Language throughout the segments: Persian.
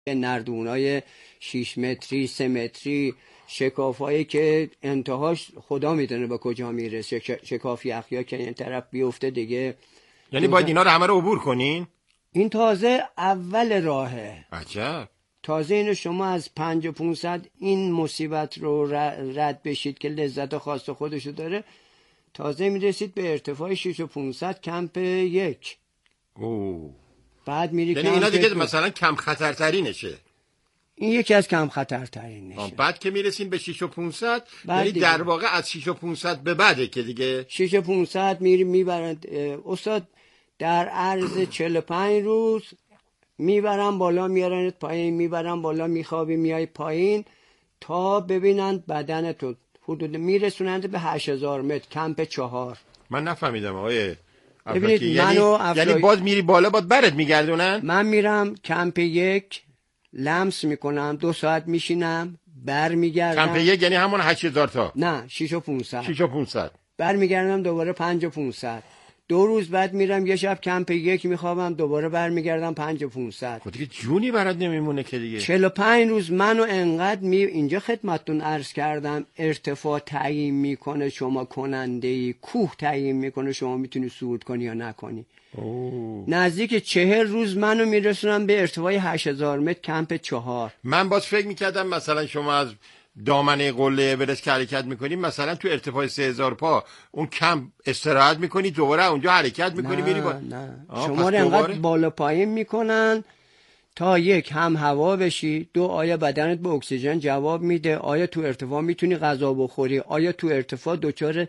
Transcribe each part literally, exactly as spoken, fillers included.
نردونای شیش متری سه متری، شکافایی که انتهاش خدا میدونه به کجا میرسه، شکاف یخیا که این طرف بیفته دیگه. یعنی باید اینا رو همه رو عبور کنین؟ این تازه اول راهه. عجب. تازه اینو شما از پنج و پونصد این مصیبت رو رد بشید که لذت خاص خودشو داره، تازه میرسید به ارتفاع شش و پونصد کمپ یک. اوه. بعد میری یعنی اینا دیگه مثلا کم خطرترینشه. این یکی از کم خطرترینشه. بعد که میرسیم به شش و پونصد، یعنی دیگه در واقع از شش و پونصد به بعده که دیگه شش و پونصد میری میبرند استاد در عرض چهل و پنج روز میبرن بالا میارنت پایین، میبرن بالا میخوابی میای پایین تا ببینند بدن تو. حدود میرسونند به هشت هزار متر کمپ چهار. من نفهمیدم آقای ببینید یعنی افلا... یعنی باز میری بالا باید برات میگردونن؟ من میرم کمپ یک لمس میکنم، دو ساعت میشینم بر میگردم. کمپ یک یعنی همون هشت هزار تا؟ نه شش و پونصد. شش و پونصد. بر میگردم دوباره پنج و پونصد. دو روز بعد میرم یه شب کمپ یک میخوابم، دوباره بر میگردم پنج و پونصد. خب دیگه جونی برات نمیمونه که دیگه. چهل و پنج روز منو انقدر می اینجا خدمتتون عرض کردم ارتفاع تعیین میکنه شما کننده، کوه تعیین میکنه شما میتونی صعود کنی یا نکنی. اوه. نزدیک چهل روز منو میرسونم به ارتفاع هشت هزار متر کمپ چهار. من باز فکر میکردم مثلا شما از دامنه قله اورست که حرکت میکنی مثلا تو ارتفاع سه هزار پا اون کم استراحت میکنی دوباره اونجا حرکت میکنی میری با... نه شما رو انقدر بالا پایین میکنن تا یک هم هوا بشی، دو آیا بدنت به اکسیژن جواب میده، آیا تو ارتفاع میتونی غذا بخوری، آیا تو ارتفاع دچار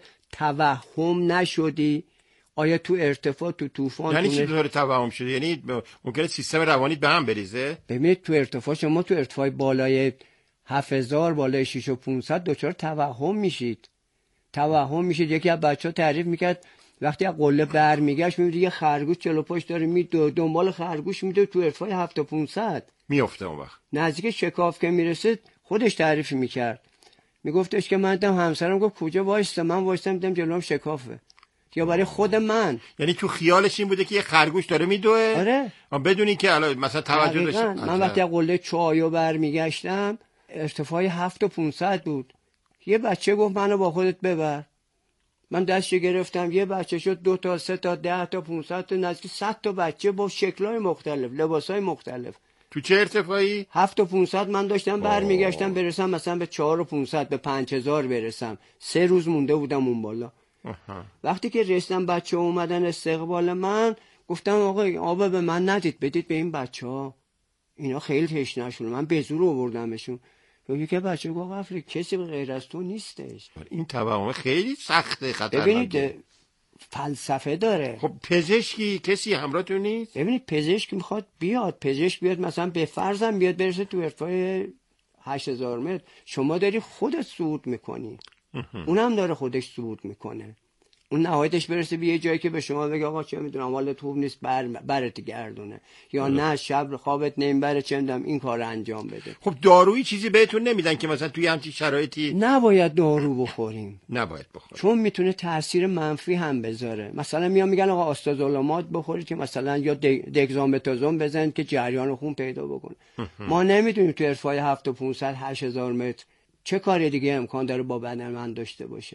توهم نشدی، آیا تو ارتفاع تو طوفان یعنی چی دچار توهم شده؟ یعنی ممکنه سیستم روانیت به هم بریزه؟ ببینید تو ارتفاع شما تو ارتفاع بالای هفت هزار بالای شش و پونصد دچار توهم میشید. توهم میشید. یکی از بچه‌ها تعریف میکرد وقتی از قله برمیگشت میبینه یه خرگوش جلو پاش داره میدوه، دنبال خرگوش میده تو ارتفاع هفت و پونصد میفته. اون وقت نزدیک شکاف که میرسه خودش تعریف میکرد، میگفتش که من دم همسرم گفت کجا وایسته، من وایستم دیدم جلوم شکافه. یا برای خود من یعنی تو خیالش این بوده که یه خرگوش داره میدوه؟ آره. بدونی که الان مثلا توجه داشت. من وقتی از قله چایو برمیگشتم ارتفاع هفت و پونصد بود. یه بچه گفت منو با خودت ببر. من دستش گرفتم، یه بچه شد دو تا سه تا ده تا پونصد تا نزدیک صد تا بچه با شکل‌های مختلف، لباس‌های مختلف. تو چه ارتفاعی؟ هفت و پونصد من داشتم برمیگشتم برسم مثلا به چهار و پونصد به پنج هزار برسم. سه روز مونده بودم اون بالا. آها. وقتی که رسیدم بچه اومدن استقبال من، گفتم آقا آب به من ندید، بدید به این بچه‌ها. اینا خیلی تشنه‌شون، من به زور آوردمشون. یکی بچه گفت افری کسی به غیر از تو نیستش. این توهم خیلی سخته، خطرناکه. ببینید فلسفه داره. خب پزشکی کسی همراهتون نیست؟ ببینید پزشک میخواد بیاد، پزشک بیاد مثلا به فرضم بیاد برسه تو ارتفاع هشت هزار متر، شما داری خودت صعود میکنی، اونم داره خودش صعود میکنه، اون نهایتش برسه به یه جایی که به شما بگه آقا چه میدونم حالت خوب نیست بر برت گردونه، یا نه شب خوابت نمیبره چه میدونم این کار انجام بده. خب دارویی چیزی بهتون نمیدن که مثلا توی همچین شرایطی؟ نباید دارو بخوریم. نباید بخوریم چون میتونه تاثیر منفی هم بذاره. مثلا میان میگن آقا آستازولامات بخورید که مثلا یا دگزامتازون بزنید که جریان خون پیدا بکنه. ما نمیدونیم تو ارتفاع هفت و پونصد هشت هزار متر چه کاری دیگه امکان داره با بدن من داشته باشه.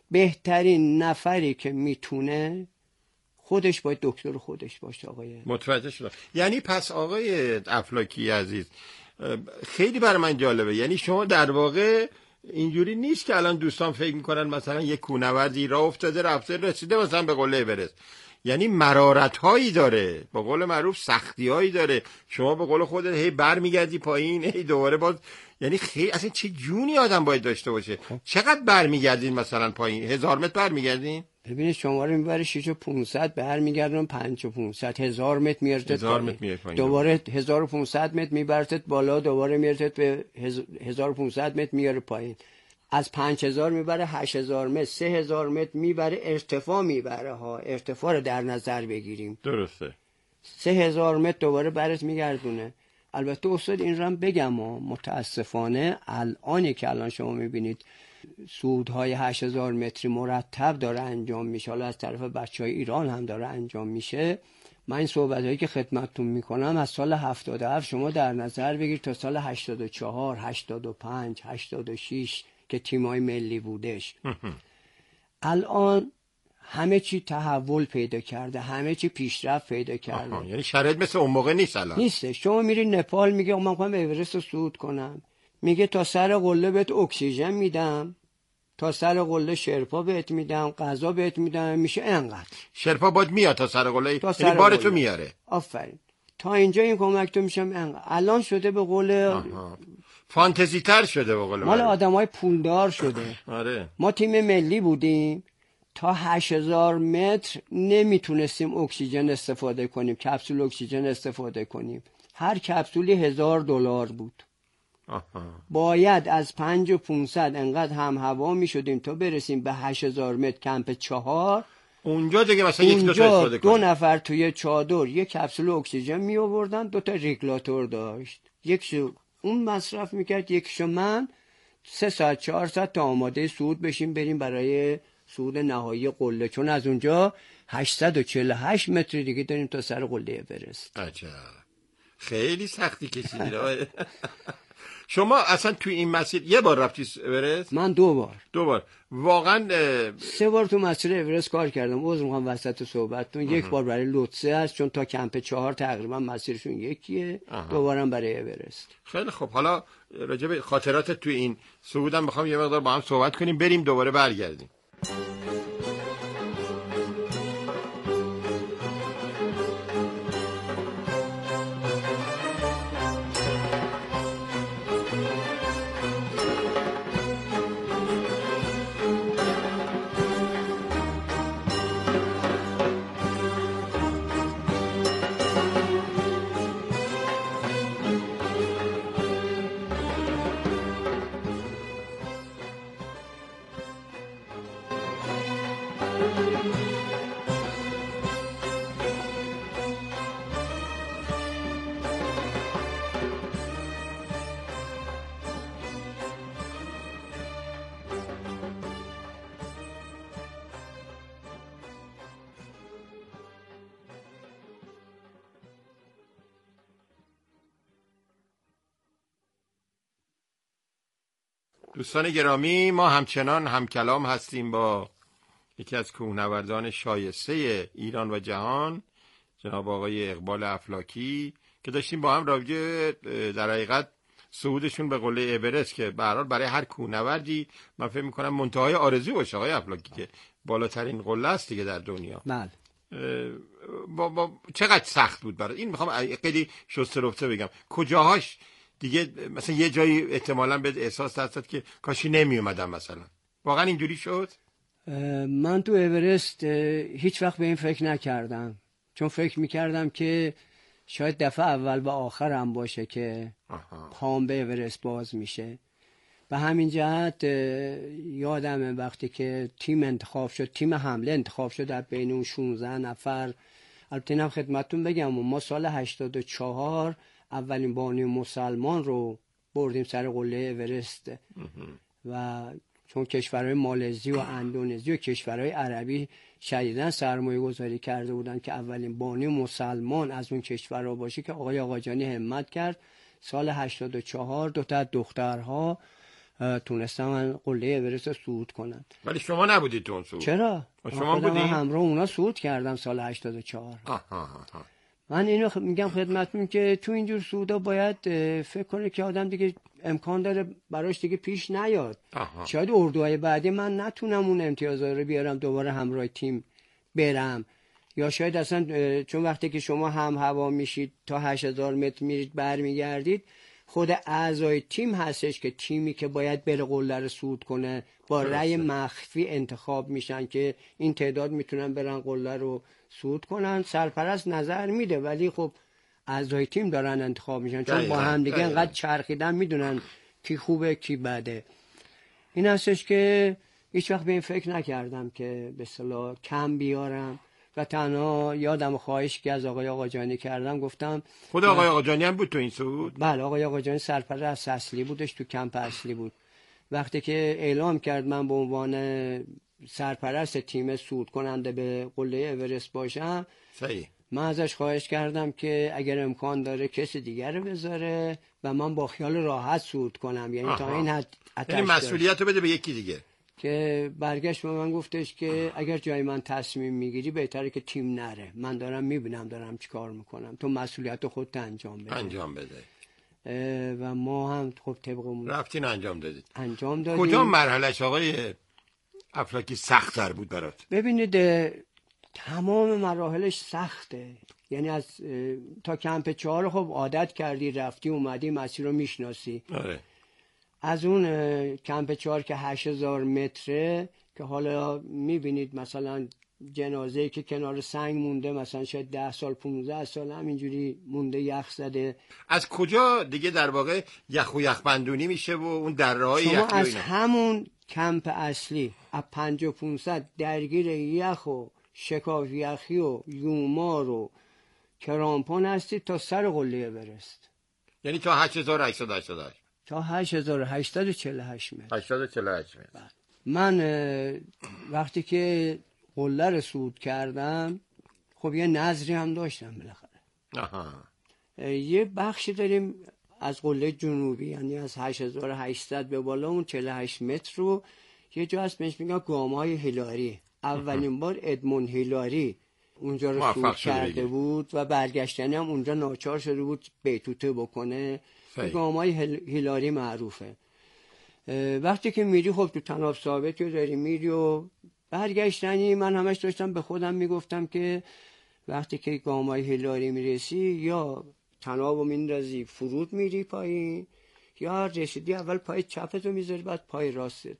بهترین نفری که میتونه خودش باید دکتر خودش باشه. آقای متوجه شدم. یعنی پس آقای افلاکی عزیز خیلی برای من جالبه، یعنی شما در واقع اینجوری نیست که الان دوستان فکر میکنن مثلا یک کوهنوردی راه افتاده رفته رسیده مثلا به قله اورست، یعنی مرارت هایی داره، به قول معروف سختی هایی داره. شما به قول خودت هی برمیگردی پایین هی دوباره باز، یعنی خیلی اصلا چه جونی آدم باید داشته باشه. چقدر برمیگردین مثلا پایین؟ هزار متر برمیگردین؟ ببینید شما رو میبره شش و پونصد برمیگردن پنج و پونصد هزار متر میارتت پایین، دوباره هزار و پونصد متر میبرتت بالا، دوباره میارتت به هزار و پونصد متر میاره پایین. از پنج هزار میبره هشت هزار متر، سه هزار متر میبره ارتفاع میبره ها، ارتفاع رو در نظر بگیریم. درسته. سه هزار متر دوباره برات میگردونه. البته استاد این رو هم بگم ها، متاسفانه الانی که الان شما میبینید صعودهای هشت هزار متری مرتب داره انجام میشه، حالا از طرف بچهای ایران هم داره انجام میشه، من این صحبتایی که خدمتتون میکنم از سال هفتاد و هفت شما در نظر بگیر تا سال هشتاد و چهار، هشتاد و پنج، هشتاد و شش که تیمای ملی بودش. الان همه چی تحول پیدا کرده، همه چی پیشرفت پیدا کرده. آها. یعنی شرایط مثل اون موقع نیست الان. نیسته. شما میری نپال، میگه من میخوام اورست رو صعود کنم، میگه تا سر قله بهت اکسیژن میدم، تا سر قله شرپا بهت میدم، غذا بهت میدم، میشه انقدر. شرپا باید میاد تا سر قله، یعنی بارتو میاره. آفرین. تا اینجا این کمک تو میشم انقدر. الان شده به قول فانتزی تر شده به قول مال آدمای پولدار شده. آره. ما تیم ملی بودیم تا هشت هزار متر نمیتونستیم اکسیژن استفاده کنیم، کپسول اکسیژن استفاده کنیم. هر کپسولی هزار دلار بود. آها. باید از پنج و پونصد انقدر هم هوا میشدیم تا برسیم به هشت هزار متر کمپ چهار. اونجا دیگه مثلا یک دو تا استفاده دو نفر توی چادر یک کپسول اکسیژن می آوردن، دو تا ریگلاتور داشت، یکشو اون مصرف میکرد، یکشو من. سه ساعت چهار ساعت تا آماده صعود بشیم بریم برای صعود نهایی قله، چون از اونجا هشتصد و چهل و هشت متر دیگه داریم تا سر قله اورست. عجب. خیلی سختی کشیدی. شما اصلا توی این مسیر یه بار رفتی اورست؟ من دو بار. دو بار. واقعا سه بار تو مسیر اورست کار کردم. عذر میخوام وسط صحبتتون. یک بار برای لوتسه هست چون تا کمپ چهار تقریبا مسیرشون یکیه. دوبارم برای اورست. خیلی خب. حالا راجع به خاطرات توی این صعودم میخوام یه مقدار با هم صحبت کنیم، بریم دوباره برگردیم. دوستان گرامی، ما همچنان همکلام هستیم با یکی از کوهنوردان شایسته ایران و جهان، جناب آقای اقبال افلاکی، که داشتیم با هم راجع در حقیقت صعودشون به قله اورست که به هر حال برای هر کوهنوردی من فکر می‌کنم منتهای آرزو باشه آقای افلاکی که بالاترین قله است دیگه در دنیا. بله. با, با چقدر سخت بود برای این؟ میخوام خیلی شسته رفته بگم کجاهاش دیگه مثلا یه جایی احتمالاً به احساس داشت که کاشی نمی اومدم مثلا. واقعا اینجوری شد؟ من تو اورست هیچ وقت به این فکر نکردم، چون فکر میکردم که شاید دفعه اول و آخرم باشه که پام به اورست باز میشه. به همین جهت یادمه وقتی که تیم انتخاب شد، تیم حمله انتخاب شد در بین اون شانزده نفر. البته اینم خدمتتون بگم ما سال هشتاد و چهار اولین بانی مسلمان رو بردیم سر قله اورست و چون کشورهای مالزی و اندونزی و کشورهای عربی شدیداً سرمایه گذاری کرده بودن که اولین بانی مسلمان از اون کشورها باشه، که آقای آقاجانی همت کرد سال هشتاد و چهار دو تا دخترها تونستن قله اورست صعود کنن. ولی شما نبودید تو اون صعود؟ چرا؟ شما بودید؟ من همراه اونا صعود کردم سال هشتاد و چهار. من اینو میگم خدمتتون که تو اینجور صعودا باید فکر کنه که آدم دیگه امکان داره براش دیگه پیش نیاد. آها. شاید اردوهای بعدی من نتونم اون امتیازها رو بیارم دوباره همراه تیم برم، یا شاید اصلا چون وقتی که شما هم هوا میشید تا هشت هزار متر میرید برمیگردید، خود اعضای تیم هستش که تیمی که باید بره قله رو صعود کنه با رأی مخفی انتخاب میشن که این تعداد میتونن برن قله رو صعود کنن. سرپرست نظر میده ولی خب اعضای تیم دارن انتخاب میشن، چون با هم دیگه انقدر چرخیدن میدونن کی خوبه کی بده. این هستش که هیچ وقت به این فکر نکردم که به اصطلاح کم بیارم و تنها یادم خواهش که از آقای آقاجانی کردم، گفتم خود آقای آقاجانی هم بود تو این صعود؟ بله، آقای آقاجانی سرپرست اصلی بودش، تو کمپ اصلی بود. وقتی که اعلام کرد من به عنوان سرپرست تیم صعود کننده به قله اورست باشم، صحیح. من ازش خواهش کردم که اگر امکان داره کسی دیگر رو بذاره و من با خیال راحت صعود کنم، یعنی تا این حد یعنی مسئولیت رو بده به یکی دیگه. که برگشت به من گفتش که اگر جای من تصمیم میگیری بهتره که تیم نره، من دارم میبینم دارم چیکار میکنم، تو مسئولیت خودت انجام بده انجام بده. و ما هم خب طبقمون رفتین انجام دادید. انجام دادیم. کدام مرحلهش آقای افلاکی سخت‌تر بود برات؟ ببینید تمام مراحلش سخته، یعنی از تا کمپ چهار خب عادت کردی، رفتی اومدی مسیر رو میشناسی. آره. از اون کمپ چهار که هشت هزار متره که حالا میبینید مثلا جنازه‌ای که کنار سنگ مونده مثلا شاید ده سال پونزده سال همینجوری مونده، یخ زده. از کجا دیگه در واقع یخ و یخبندونی میشه و اون دره‌های یخی و شما از اینا؟ همون کمپ اصلی از پنج و پونصد درگیر یخ و شکاف یخی و یومار و کرامپون هستید تا سر قله اورست، یعنی تا هشت هزار و هشتصد و هشتاد و هشت تا هشت هزار و هشتصد و چهل و هشت متر. هشتصد و چهل و هشت متر. من وقتی که قله رو صعود کردم خب یه نظری هم داشتم بالاخره. آها. یه بخشی داریم از قله جنوبی، یعنی از هشت هزار و هشتصد به بالا اون چهل و هشت متر رو یه جا هست بهش میگن گام‌های هیلاری. اولین بار ادمون هیلاری اونجا رو صعود کرده بود و برگشتنی هم اونجا ناچار شده بود بیتوته بکنه. گام‌های هیلاری معروفه. وقتی که میری خب تو تناب ثابت رو داری میری و برگشتنی من همش داشتم به خودم میگفتم که وقتی که گام‌های هیلاری میرسی یا تنابو میندازی فرود میری پایین، یا رسیدی اول پای چپتو میذاری بعد پای راستت.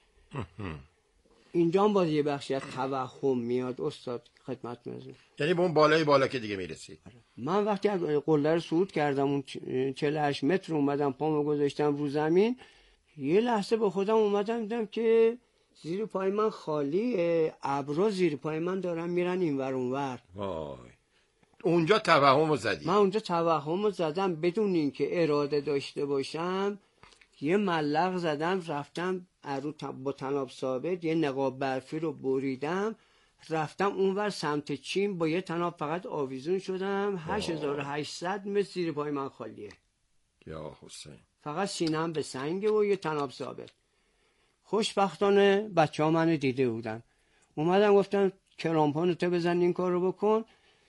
اینجا هم باز یه بخشی از توهم میاد استاد خدمت میرسه، یعنی به اون بالای بالا که دیگه میرسی. من وقتی قله رو صعود کردم اون چهل و هشت متر اومدم پامو گذاشتم رو زمین، یه لحظه به خودم اومدم دیدم که زیر پای من خالیه، ابرا زیر پای من دارن میرن اینور اونور. وای. اونجا توهمو زدی؟ من اونجا توهمو زدم بدون اینکه اراده داشته باشم. یه ملق زدم رفتم ارو با تناب ثابت یه نقاب برفی رو بریدم رفتم اونور سمت چین با یه تناب فقط آویزون شدم. هشت هزار و هشتصد متر زیر پای من خالیه. یا حسین. فقط سینم به سنگه و یه تناب ثابت. خوشبختانه بچه ها منو دیده بودن، اومدن گفتن کرامپونتو بزن این کار رو بکن.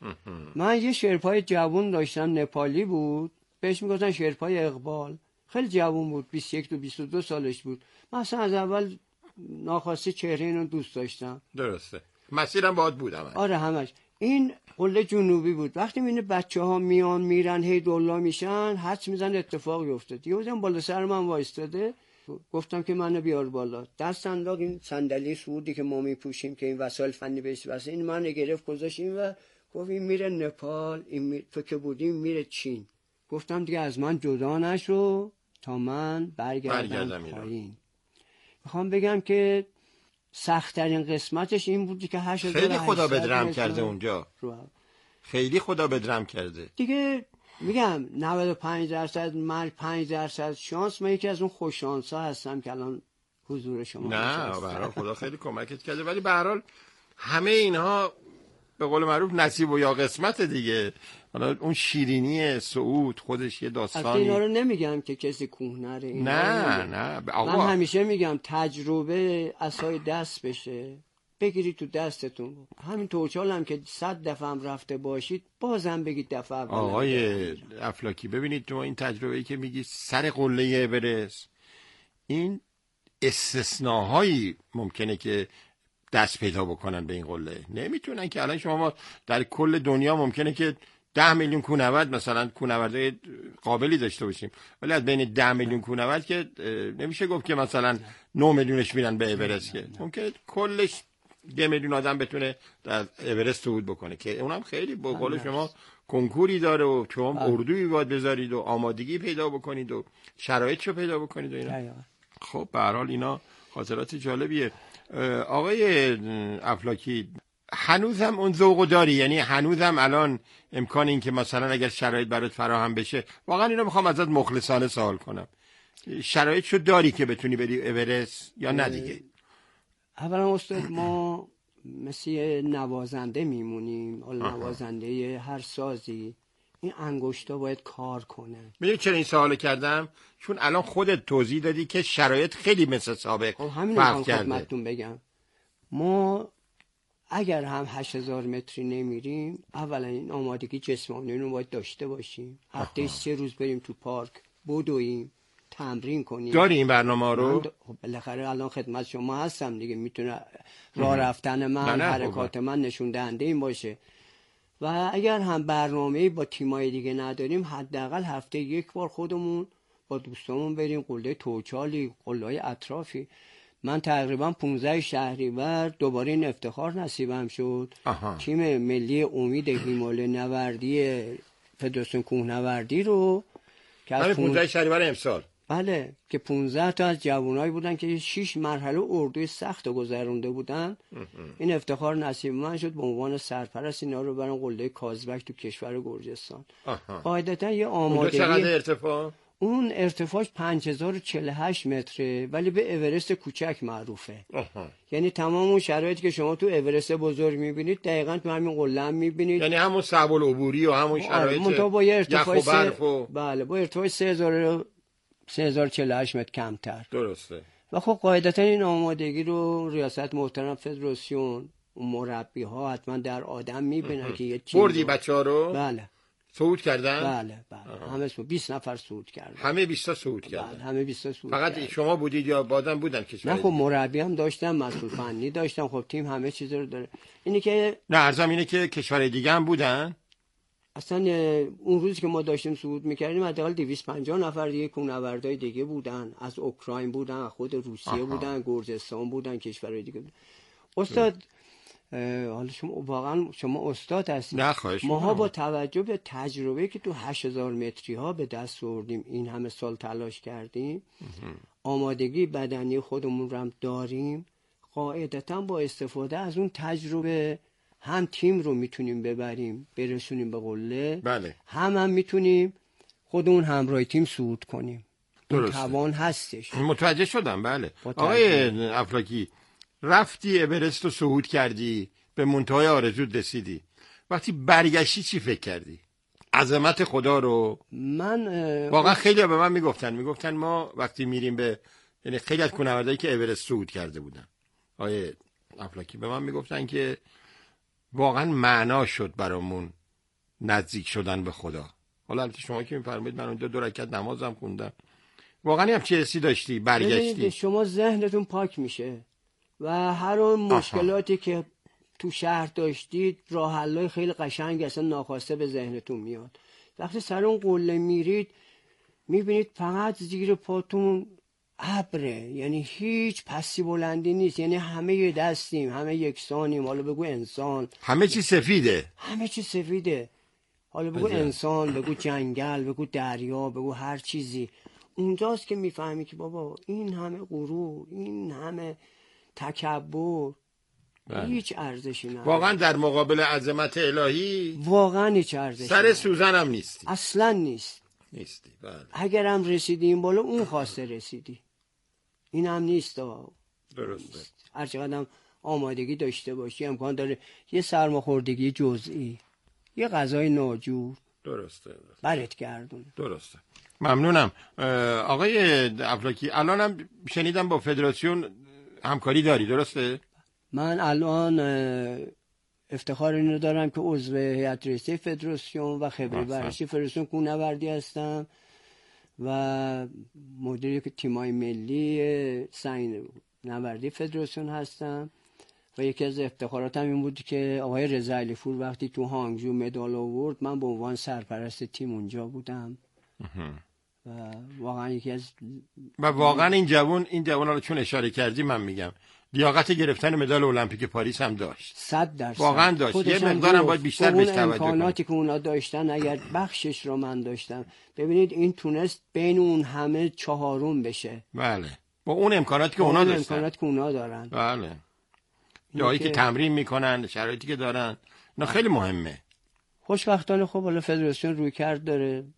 من یه شرپای جوون داشتم نپالی بود، بهش میگفتن شرپای اقبال، خیلی جوون بود، بیست و یک تا بیست و دو سالش بود. من اصلا از اول ناخواسته چهره اینو دوست داشتم. درسته، مسیرم باهات بودم. آره همش. این قله جنوبی بود. وقتی میبینه بچه ها میان میرن هی دولا میشن حدس میزن اتفاقی افتاد. یه بودم بالا سر من وایستاده، گفتم که منو بیار بالا. دست انداخت این صندلی سعودی که ما میپوشیم که این وسایل فنی بهش واسه این من گرفت گذاشت این و گفت این میره نپال، این می... تو که بودیم میره چین. گفتم دیگه از من جدا نشو تا من برگردم پایین. میخوام بگم که سخت‌ترین قسمتش این بودی که هشت هزار و هشتصد خیلی خدا بدرم کرده اونجا. خیلی خدا بدرم کرده دیگه. میگم نود و پنج درصد مرگ، پنج درصد شانس. من یکی از اون خوش شانس‌ها هستم که الان حضور شما. نه به هر حال خدا خیلی کمکت کرده، ولی به هر حال همه اینها به قول معروف نصیب و یا قسمت دیگه. حالا اون شیرینی صعود خودش یه داستانی. اصلا اینا رو نمیگم که کسی کهنره. نه نه آقا. من همیشه میگم تجربه عصای دست بشه، بگیرید تو دستتون. همین توچال هم که صد دفعه هم رفته باشید بازم بگید دفعه اول. آقای افلاکی ببینید تو این تجربه‌ای که میگی سر قله اورست، این استثناهایی ممکنه که دست پیدا بکنن به این قله. نمیتونن که الان شما در کل دنیا ممکنه که ده میلیون کوهنورد مثلا کوهنوردای قابلی داشته باشیم، ولی از بین ده میلیون کوهنورد که نمیشه گفت که مثلا نه میلیونش میرن به اورست، که ممکنه کلش ده میلیون آدم بتونه در اورست صعود بکنه، که اونم خیلی به قول شما کنکوری داره و شما اردویی باید بذارید و آمادگی پیدا بکنید و شرایطشو پیدا بکنید و اینا. خب به هر حال اینا خاطرات جالبیه. آقای افلاکی هنوزم اون ذوقو داری؟ یعنی هنوزم الان امکان این که مثلا اگر شرایط برات فراهم بشه، واقعا اینو میخوام ازت مخلصانه سوال کنم، شرایطشو داری که بتونی بری اورست یا نه دیگه؟ اولا استاد ما مثل یه نوازنده میمونیم، حالا نوازنده هر سازی، این انگشتا باید کار کنه. میدونی چرا این سوالو کردم؟ چون الان خودت توضیح دادی که شرایط خیلی مثل سابق خب همین فرق رو کرده. خدمتتون بگم، ما اگر هم هشت هزار متری نمیریم، اولا این آمادگی جسمانی رو باید داشته باشیم، هفته سه روز بریم تو پارک بدویم، تمرین کنیم. داری این برنامه رو؟ خب بالاخره الان خدمت شما هستم دیگه، میتونه راه رفتن من، نه نه حرکات من نشون دهنده این باشه. و اگر هم برنامه‌ای با تیمای دیگه نداریم، حداقل هفته یک بار خودمون با دوستامون بریم قله توچالی، قله‌های اطرافی. من تقریبا پانزده شهریور دوباره این افتخار نصیبم شد. آها. تیم ملی امید هیماله نوردی فدراسیون کوهنوردی رو که از همین پون... پانزده شهریور امسال، بله، که پانزده تا از جوانایی بودن که شش مرحله اردوی سخت گذرونده بودن. این افتخار نصیب من شد به عنوان سرپرست اینا رو برام قله کازبک تو کشور گرجستان. قاعدتا یه آمادگی. اونجا چقدر ارتفاع؟ اون ارتفاعش پنج هزار و چهل و هشت متره، ولی به اورست کوچک معروفه. آها. یعنی تمام اون شرایطی که شما تو اورست بزرگ میبینید دقیقاً تو همین قله هم میبینید. یعنی همون صعب العبوری و همون شرایط منتها با یه ارتفاع یخ و برف و... بله با ارتفاع سه هزار سه هزار و چهل و هشت متر کمتر. درسته. و خب قاعدتا این آمادگی رو ریاست محترم فدراسیون و مربی ها حتما در آدم میبینن که یه تیم بردی رو... بچه‌ها رو؟ بله. صعود کردن؟ بله بله. همه صعود، بیست نفر صعود کردن. همه بیست تا صعود بله. کردن. همه بیست تا صعود فقط کردن. شما بودید یا بادم بودن کشور؟ نه خب مربی هم داشتم، مسئول فنی داشتم، خب تیم همه چیز رو داره. اینی که نه عرضم اینه که کشور دیگه هم بودن؟ اصلا اون روزی که ما داشتیم صعود میکردیم حداقل دویست و پنجاه نفر دیگه کوهنوردای دیگه بودن، از اوکراین بودن، خود روسیه آها. بودن، گرجستان بودن، کشورهای دیگه بودن. استاد حالا شما واقعا شما استاد هستید. نه خواهش ماها با توجه به تجربه که تو هشت هزار متری ها به دست آوردیم، این همه سال تلاش کردیم، آمادگی بدنی خودمون رو هم داریم، قاعدتا با استفاده از اون تجربه هم تیم رو میتونیم ببریم برسونیم به قله، بله. هم هم میتونیم خودمون همراه تیم صعود کنیم. درسته. توان هستش. متوجه شدم. بله. آقای افلاکی، رفتی اورست رو صعود کردی، به منتهای آرزوت رسیدی، وقتی برگشتی چی فکر کردی؟ عظمت خدا رو. من واقعا خیلی به من میگفتن میگفتن ما وقتی میریم به، یعنی خیلی از کوهنوردایی که اورست صعود کرده بودن، آقای افلاکی، به من میگفتن که واقعا معنا شد برامون نزدیک شدن به خدا. حالا البته شما که میفرمایید من اونجا دو رکعت نمازم خوندم، واقعا هم چه حسی داشتی برگشتی؟ شما ذهنتون پاک میشه و هر اون مشکلاتی آها. که تو شهر داشتید راه حلای خیلی قشنگ اصلا ناخواسته به ذهنتون میاد. وقتی سر اون قله میرید میبینید فقط زیر پاتون ابره، یعنی هیچ پسی بلندی نیست، یعنی همه یه دستیم، همه یکسانیم، حالا بگو انسان، همه چی سفیده، همه چی سفیده، حالا بگو بزن. انسان، بگو جنگل، بگو دریا، بگو هر چیزی. اونجاست که میفهمی که بابا این همه غرور، این همه تکبر بله. هیچ ارزشی نداره. واقعا در مقابل عظمت الهی واقعا هیچ ارزشی سر سوزن هم نیستی. اصلا نیست. نیستی. بله. اگرم رسیدیم بالا اون خواسته رسیدی. این هم نیست. درسته. هر چقدر هم آمادگی داشته باشی امکان داره یه سرماخوردگی جزئی، یه غذای ناجور درسته. برات گردون. درسته. ممنونم. آقای افلاکی، الانم شنیدم با فدراسیون همکاری داری، درسته؟ من الان افتخار اینو دارم که عضو هیئت رئیسه فدراسیون و خبره بررسی فدراسیون کوهنوردی هستم و مدیر تیمای ملی سعی نوردی فدراسیون هستم و یکی از افتخاراتم این بود که آقای رضا علیپور وقتی تو هانگجو مدال آورد من به عنوان سرپرست تیم اونجا بودم و واقعا یکی از و واقعا این جوان این جوان رو چون اشاره کردی من میگم لیاقت گرفتن مدال المپیک پاریس هم داشت. صد درصد واقعا داشت. یه مقدارم باید بیشتر بهش توجه کنیم. امکاناتی که اونا داشتن اگر بخشش رو من داشتم، ببینید این تونست بین اون همه چهارم بشه. بله. با اون امکاناتی که اونا داشتن. امکاناتی که اونا دارن. بله. جایی که تمرین میکنن، شرایطی که دارن، نه خیلی مهمه. خوشبختانه خب حالا فدراسیون روی کرد داره،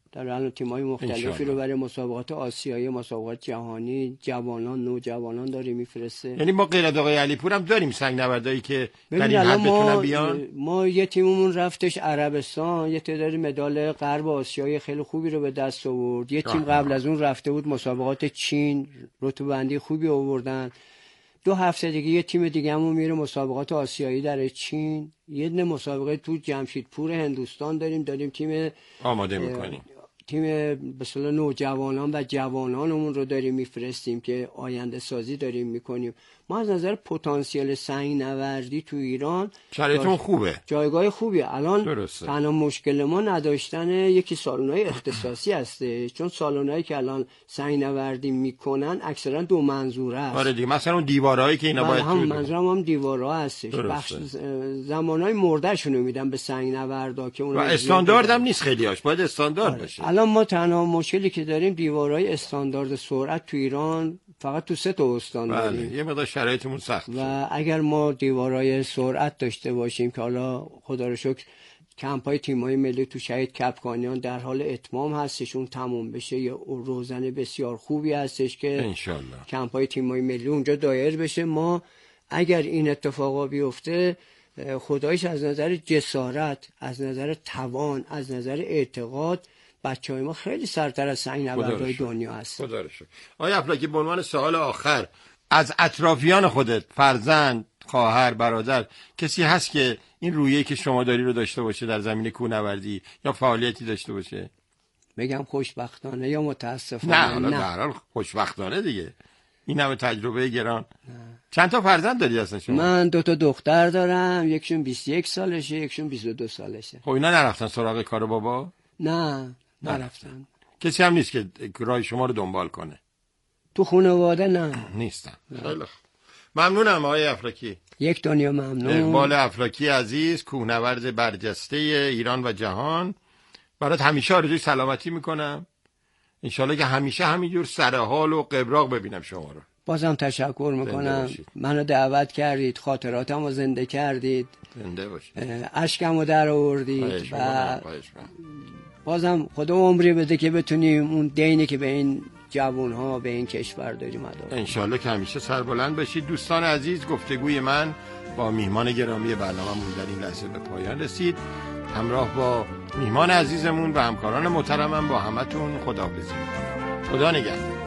در الان تیم‌های مختلفی رو برای مسابقات آسیایی، مسابقات جهانی، جوانان، نوجوانان داریم میفرسته. یعنی ما غیر از آقای علیپور هم داریم سنگ نوردایی که در این الان حد بتونن ما بیان. ما یه تیممون رفتش عربستان، یه تعداد مدال غرب آسیایی خیلی خوبی رو به دست آورد. یه تیم قبل از اون رفته بود مسابقات چین، رتبه‌بندی خوبی آوردن. دو هفته دیگه یه تیم دیگه همون میره مسابقات آسیایی در چین. یه دونه مسابقه تو جمشیدپور هندوستان داریم داریم تیم آماده میکنیم، تیم به اصطلاح نوجوانان و جوانانمون رو داریم میفرستیم که آینده سازی داریم میکنیم. ما از نظر پتانسیل سنگ نوردی تو ایران شرایطمون خوبه، جایگاه خوبی. الان درسته. تنها مشکل ما نداشتن یکی سالن‌های اختصاصی هسته، چون سالن‌هایی که الان سنگ نوردی میکنن اکثرا دو منظوره است. آره دیگه، مثلا اون دیوارهایی که اینا باید هم منظورم هم دیوارها هستش، بخش زمانهای مرده‌شون رو میدن به سنگ نوردا که اون و استاندارد هم نیست خیلیاش، باید استاندارد آره. باشه. الان ما تنها مشکلی که داریم دیوارهای استاندارد سرعت تو ایران فقط تو سه تا استان داریم. بله. یه مقدار شرایطمون سخت و اگر ما دیوارهای سرعت داشته باشیم که حالا خدا رو شکر کمپ‌های تیم‌های ملی تو شهید کپکانیان در حال اتمام هستشون، تموم بشه، یه روزنه بسیار خوبی هستش که انشالله کمپ‌های تیم‌های ملی اونجا دایر بشه. ما اگر این اتفاقا بیفته خدایش از نظر جسارت، از نظر توان، از نظر اعتقاد بچه‌های ما خیلی سرتر از سنگ نوردای دنیا هست. خدا رو شکر. آقای افلاکی، به عنوان سوال آخر، از اطرافیان خودت، فرزند، خواهر، برادر، کسی هست که این رویه‌ای که شما داری رو داشته باشه در زمینه کوهنوردی یا فعالیتی داشته باشه؟ بگم خوشبختانه یا متاسفانه؟ نه حالا در حال خوشبختانه دیگه، این همه تجربه گران. نه. چند تا فرزند داری اصلا شما؟ من دو تا دختر دارم، یکشون بیست و یک سالشه، یکشون بیست و دو سالشه. خب اینا نرفتن سراغ کار بابا؟ نه نرفتن. کسی هم نیست که راه شما رو دنبال کنه تو خانواده؟ نه نیستن. خیلی ممنونم آقای افلاکی. یک دنیا ممنون. اقبال افلاکی عزیز، کوهنورد برجسته ایران و جهان، برات همیشه آرزوی سلامتی میکنم. انشالله که همیشه همینجور سرحال و قبراق ببینم شما رو. بازم تشکر میکنم، منو دعوت کردید، خاطراتم رو زنده کردید، زنده باشید، اشکم رو در آوردید و بازم خدا عمری بده که بتونیم اون دینی که به این جوان ها به این کشور داریم ادا کنیم. انشالله که همیشه سربلند باشید. دوستان عزیز، گفتگوی من با میهمان گرامی برنامه‌مون در این لحظه به پایان رسید. همراه با میهمان عزیزمون و همکاران محترمم با همتون خداحافظی می‌کنم. خدا نگهدار.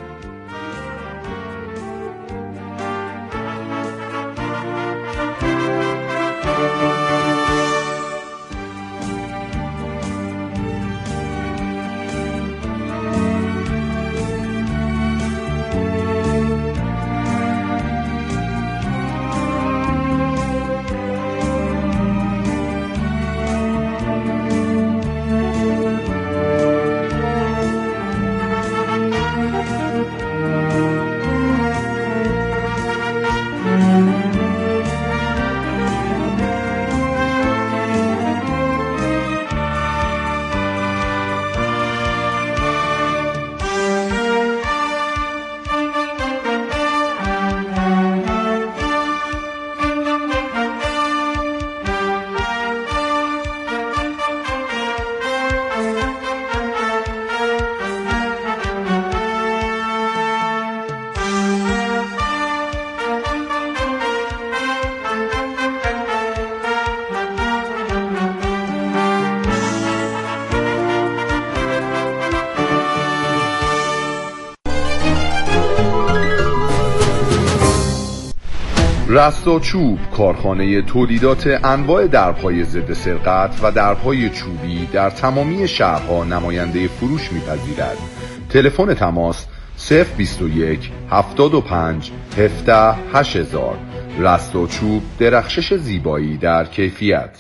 رستاچوب، کارخانه تولیدات انواع درهای ضد سرقت و درهای چوبی در تمامی شهرها نماینده فروش می‌پذیرد. تلفن تماس صفر بیست و یک هفتاد و پنج هفده هشت هزار. رستاچوب، درخشش زیبایی در کیفیت.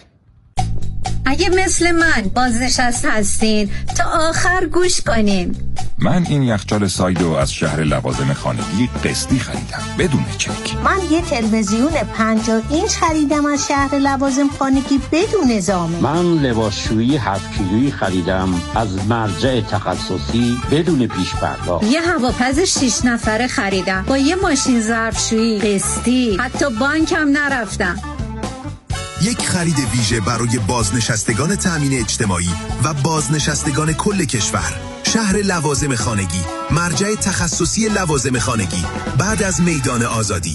اگه مثل من بازنشسته هستین تا آخر گوش کنین. من این یخچال سایدو از شهر لوازم خانگی قسطی خریدم بدون چک. من یه تلویزیون پنجاه اینچ خریدم از شهر لوازم خانگی بدون زامن. من لباسشویی هفت کیلویی خریدم از مرجع تخصصی بدون پیش پرداخت. یه هواپز شش نفره خریدم با یه ماشین ظرفشویی قسطی، حتی بانک هم نرفتم. یک خرید ویژه برای بازنشستگان تأمین اجتماعی و بازنشستگان کل کشور. شهر لوازم خانگی، مرجع تخصصی لوازم خانگی، بعد از میدان آزادی.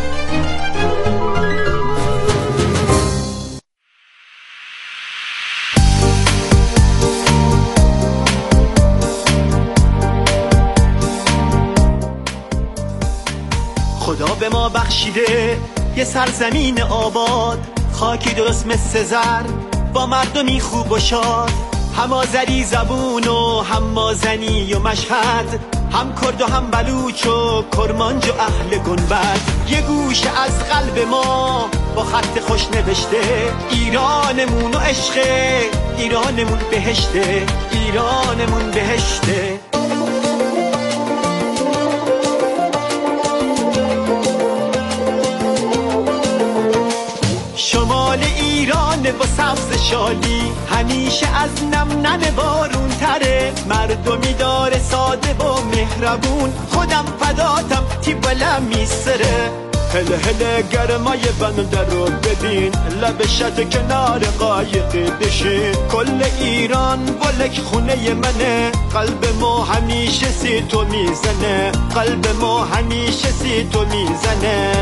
خدا به ما بخشیده یه سرزمین آباد، خاکی درست مثل زر با مردمی خوب و شاد، هم آذری زبون و هم مازنی و مشهد، هم کرد و هم بلوچ و کرمانج و اهل گنبد. یه گوشه از قلب ما با خط خوش نوشته ایرانمون و عشقه، ایرانمون بهشته، ایرانمون بهشته. شمال ایران با سبز شالی، همیشه از نم نم بارون تره، مردمی داره ساده و مهربون، خودم فداتم تی بلا میسره. هله هله گرمای بنده رو ببین، لب شط کنار قایق بشین، کل ایران ولک خونه منه، قلب ما همیشه سی تو میزنه، قلب ما همیشه سی تو میزنه.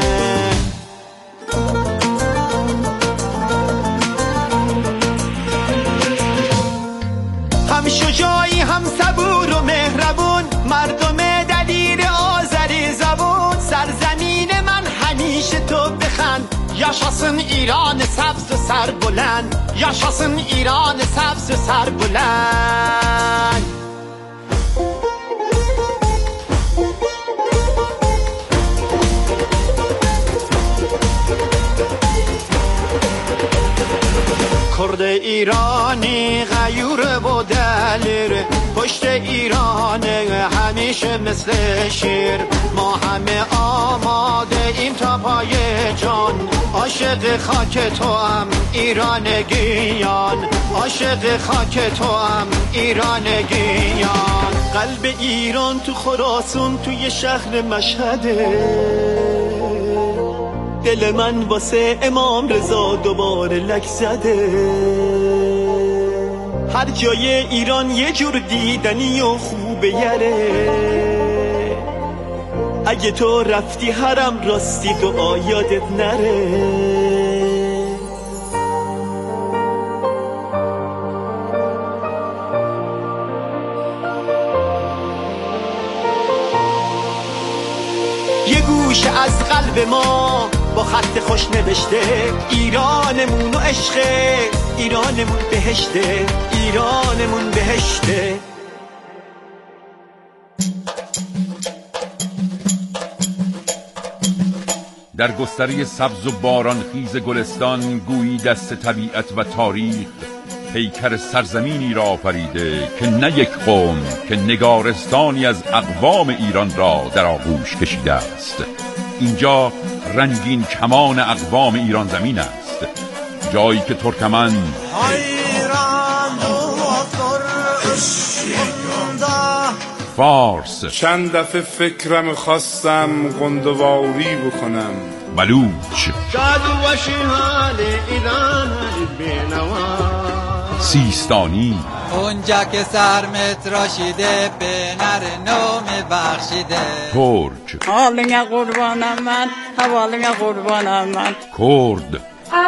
هم شجاعی هم صبور و مهربون، مردم دلیر آذری زبون، سرزمین من همیشه تو بخند، یاشاسن ایران سبز و سر بلند، یاشاسن ایران سبز و سر بلند. کرد ایرانی غیور و دلیر، پشت ایران همیشه مثل شیر، ما همه آماده ایم تا پای جان، عاشق خاک تو هم ایرانگیان، عاشق خاک تو هم ایرانگیان. قلب ایران تو خراسان توی شهر مشهده، دل من واسه امام رضا دوباره لک زده. هر جای ایران یه جور دیدنی و خوبه یره، اگه تو رفتی حرم راستی دعا یادت نره. یه گوشه از قلب ما با خط خوش نوشته ایرانمون و عشقه، ایرانمون بهشته، ایرانمون بهشته. در گستره سبز و بارانخیز گلستان گویی دست طبیعت و تاریخ پیکر سرزمینی را آفریده که نه یک قوم که نگارستانی از اقوام ایران را در آغوش کشیده است. اینجا رنگین کمان اقوام ایران زمین است، جایی که ترکمن فارس، چند دفعه فکرم خواستم گندواری بکنم، بلوچ، سیستانی، اونجا که سرمت راشیده به نر نوم بخشیده، ترک، حالنگه قربانم من، حوالنگه قربانم من، کرد،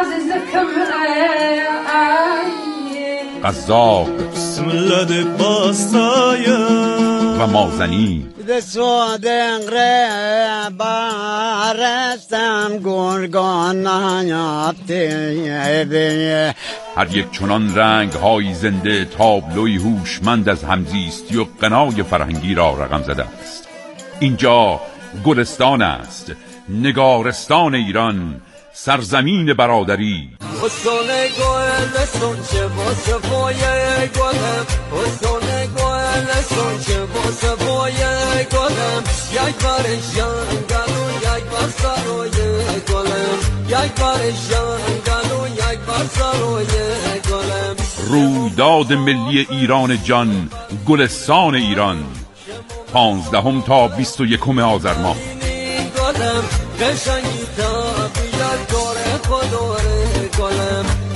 قزاق، بسم الله ده باستایه و مازنی. ده سوادنگره بارستم گرگان نهیابته. هر یک چنان رنگ های زنده تابلوی هوشمند از همزیستی و غنای فرهنگی را رقم زده است. اینجا گلستان است، نگارستان ایران، سرزمین برادری. حسن گل سونچه واسه پای گلم، حسن گل سونچه واسه پای گلم، یک بارش جنگلو یک بار سروی گلم، یک بارش جنگلو یک بار سروی گلم. رویداد ملی ایران جان، گلستان ایران، پانزدهم تا بیست و یکم آذر ماه. قشنگی تا بیار کار خوداره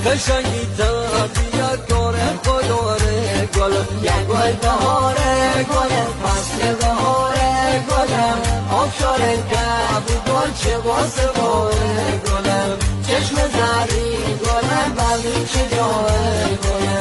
قشنگی طبیعت داره خداره گلم یک گل بهاره گلم فصل بهاره گلم آبشار گب گل چه واسه باره گلم چشم زری گلم بلدی چه جاره گلم